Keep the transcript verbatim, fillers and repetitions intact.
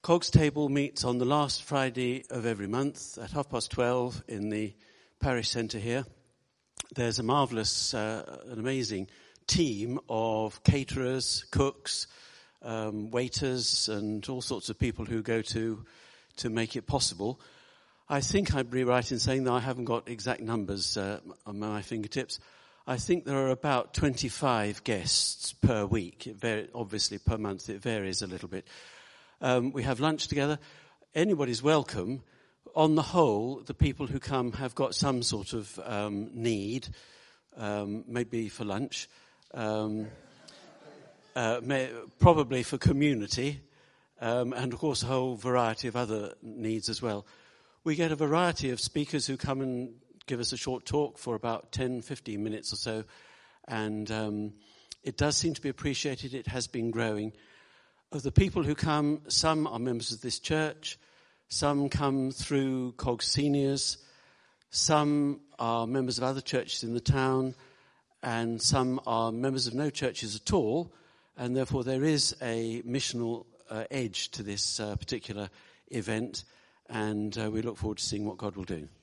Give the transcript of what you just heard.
Cogs Table meets on the last Friday of every month at half past twelve in the parish centre here. There's a marvellous, uh, an amazing team of caterers, cooks, um, waiters, and all sorts of people who go to to make it possible. I think I'd be right in saying that I haven't got exact numbers uh, on my fingertips. I think there are about twenty-five guests per week. It var- obviously, per month it varies a little bit. Um, we have lunch together. Anybody's welcome. On the whole, the people who come have got some sort of um, need, um, maybe for lunch, um, uh, may, probably for community, um, and of course a whole variety of other needs as well. We get a variety of speakers who come and give us a short talk for about ten, fifteen minutes or so, and um, it does seem to be appreciated. It has been growing. Of the people who come, some are members of this church, some come through Cogs Seniors, some are members of other churches in the town, and some are members of no churches at all, and therefore there is a missional uh, edge to this uh, particular event, and uh, we look forward to seeing what God will do.